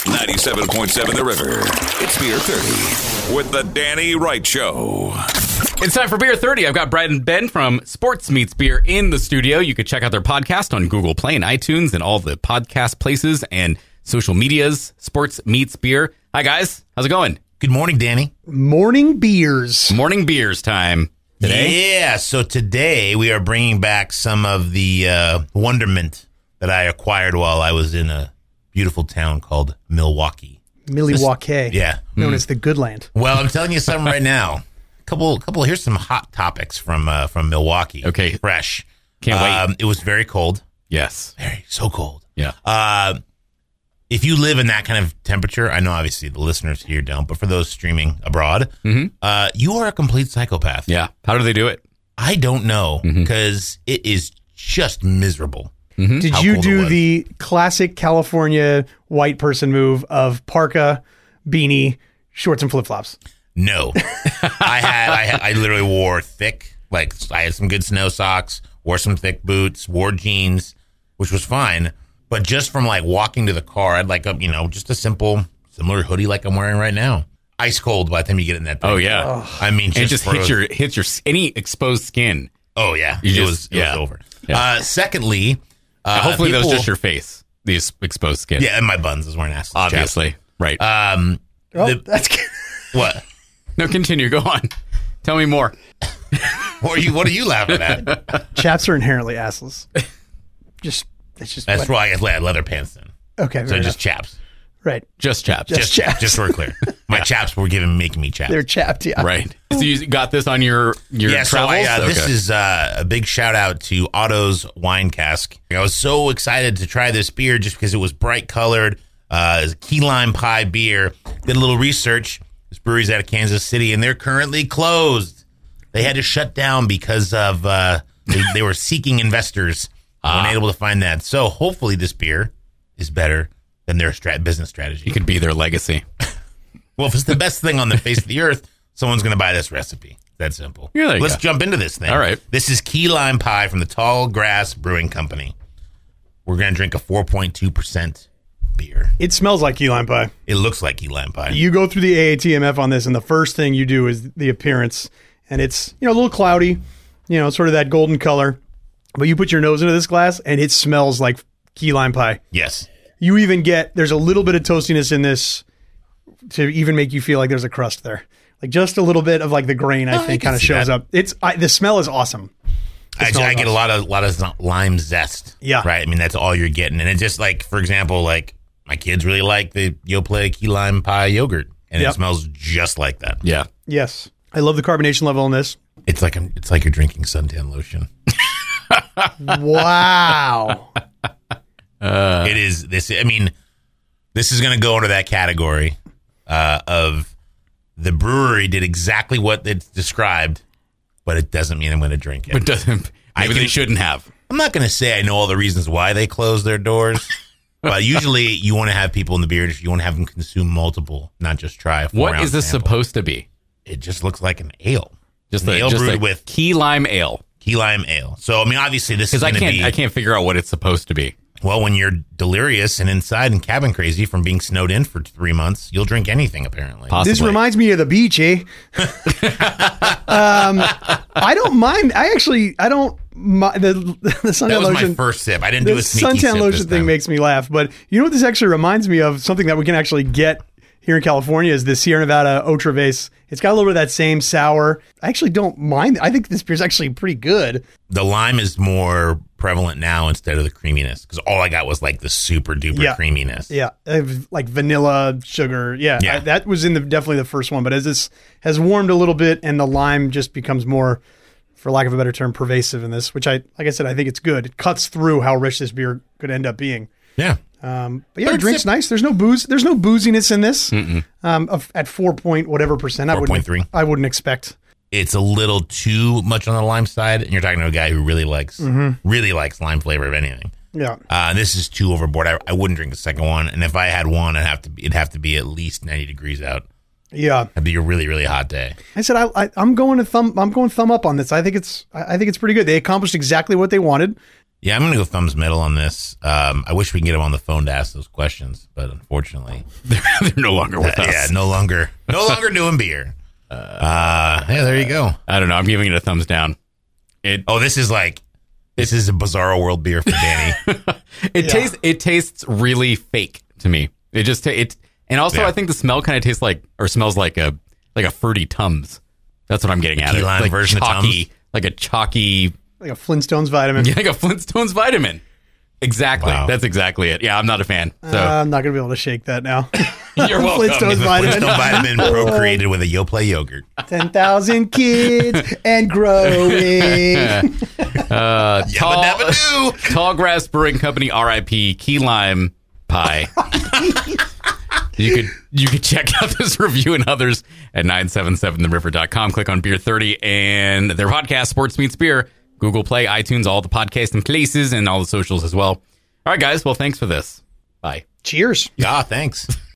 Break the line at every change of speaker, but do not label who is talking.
97.7 The River. It's Beer 30 with the Danny Wright Show.
It's time for Beer 30. I've got Brad and Ben from Sports Meets Beer in the studio. You can check out their podcast on Google Play and iTunes and all the podcast places and social medias. Sports Meets Beer. Hi, guys. How's it going?
Good morning, Danny.
Morning beers.
Morning beers time. Today?
Yeah, so today we are bringing back some of the wonderment that I acquired while I was in a beautiful town called Milwaukee.
Milwaukee.
Yeah.
Known as the Good Land.
Well, I'm telling you something right now. Couple. Here's some hot topics from Milwaukee.
Okay.
Fresh.
Can't wait.
It was very cold.
Yes.
So cold.
Yeah.
If you live in that kind of temperature, I know obviously the listeners here don't, but for those streaming abroad, you are a complete psychopath.
Yeah. How do they do it?
I don't know because it is just miserable.
Did
How
you
cold it
do
was.
the classic California white person move of parka, beanie, shorts, and flip-flops?
No. I literally wore thick, like I had some good snow socks, wore some thick boots, wore jeans, which was fine. But just from like walking to the car, I'd like just a similar hoodie like I'm wearing right now. Ice cold by the time you get in that thing.
Oh, yeah.
I mean,
And it just
froze.
hits your any exposed skin.
Oh, yeah.
You
It
just-
was over.
Yeah.
Secondly,
Hopefully that was
people-
just your face, the exposed skin.
Yeah, and my buns is wearing ass.
Obviously. Right.
That's good.
What?
No, continue. Go on. Tell me more.
What are you laughing at?
Chaps are inherently assless. It's just
That's why I had leather pants then.
Okay,
So
fair
just
enough.
chaps.
Right.
Just chaps.
Just chaps.
Just so we're clear. My chaps were making me chaps.
They're chapped, yeah.
Right. So you got this on your
Yeah, so
travels?
this
Okay.
is a big shout out to Otto's Wine Cask. I was so excited to try this beer just because it was bright colored. It's a key lime pie beer. Did a little research. This brewery's out of Kansas City, and they're currently closed. They had to shut down because of they were seeking investors. Weren't able to find that. So hopefully this beer is better than their business strategy.
It could be their legacy.
Well, if it's the best thing on the face of the earth, someone's going to buy this recipe. That simple.
Yeah, there you
Let's
go.
jump into this thing.
All right.
This is Key Lime Pie from the Tall Grass Brewing Company. We're going to drink a 4.2% beer.
It smells like key lime pie.
It looks like Key Lime Pie.
You go through the AATMF on this, and the first thing you do is the appearance. And it's, a little cloudy, sort of that golden color. But you put your nose into this glass, and it smells like key lime pie.
Yes.
You even there's a little bit of toastiness in this to even make you feel like there's a crust there. Like just a little bit of like the grain, I think,
can
kind of
see
shows
that.
up. The smell is awesome.
I get a lot of lime zest.
Yeah.
Right? I mean, that's all you're getting. And it's just like, for example, like my kids really like the Yoplait Key Lime Pie yogurt. And
Yep.
it smells just like that.
Yeah.
Yes. I love the carbonation level on this.
It's like you're drinking suntan lotion.
Wow.
It is this. I mean, this is going to go into that category of the brewery did exactly what it's described, but it doesn't mean I'm going to drink it.
It doesn't. Maybe they shouldn't have.
I'm not going to say I know all the reasons why they close their doors, but usually you want to have people in the beer industry. You want to have them consume multiple, not just try a 4
What
ounce
is this
sample.
supposed to be?
It just looks like an ale.
Just
An ale
just
brewed
a
with
key lime ale.
key lime ale. So I mean, obviously this is
Because
going to be.
I can't figure out what it's supposed to be.
Well, when you're delirious and inside and cabin crazy from being snowed in for 3 months, you'll drink anything apparently.
Possibly.
This reminds me of the beach, eh? I don't mind. I don't mind the suntan
That was
lotion.
my first sip. I didn't
The
do a sneaky sip
suntan lotion
this
thing
time.
makes me laugh. But you know what this actually reminds me of? Something that we can actually get here in California is the Sierra Nevada Otra Vase. It's got a little bit of that same sour. I actually don't mind. I think this beer's actually pretty good.
The lime is more prevalent now instead of the creaminess because all I got was like the super duper
Yeah.
creaminess.
Yeah, like vanilla, sugar. Yeah,
Yeah.
that was definitely the first one. But as this has warmed a little bit and the lime just becomes more, for lack of a better term, pervasive in this, which like I said, I think it's good. It cuts through how rich this beer could end up being.
Yeah.
But yeah,
Third
the drink's
sip.
nice. There's no booze. There's no booziness in this. At 4 point whatever percent,
4.3.
I wouldn't expect.
It's a little too much on the lime side, and you're talking to a guy who really likes lime flavor of anything.
Yeah.
This is too overboard. I wouldn't drink the second one, and if I had one, it'd have to be at least 90 degrees out.
Yeah.
It'd be a really, really hot day.
I said I'm going thumb up on this. I think it's pretty good. They accomplished exactly what they wanted.
Yeah, I'm going to go thumbs middle on this. I wish we can get him on the phone to ask those questions, but unfortunately,
They're no longer with us.
yeah, no longer doing beer. Yeah, there you go.
I don't know. I'm giving it a thumbs down.
This is a Bizarro World beer for Danny.
It tastes really fake to me. And also
Yeah.
I think the smell kind of tastes smells like a fruity Tums. That's what I'm getting at.
Key lime
Like
version of
chalky,
Tums?
like a chalky,
Like a Flintstones vitamin.
like a Flintstones vitamin. Exactly.
Wow.
That's exactly it. Yeah, I'm not a fan. So
I'm not going to be able to shake that now.
you're welcome.
Flintstones vitamin.
Flintstone vitamin procreated with a Yoplait yogurt.
10,000 kids and growing.
Tall Grass Brewing Company, RIP, key lime pie. You could check out this review and others at 977theriver.com. Click on Beer 30 and their podcast, Sports Meets Beer, Google Play, iTunes, all the podcasts and places, and all the socials as well. All right, guys. Well, thanks for this. Bye.
Cheers.
Ah, thanks.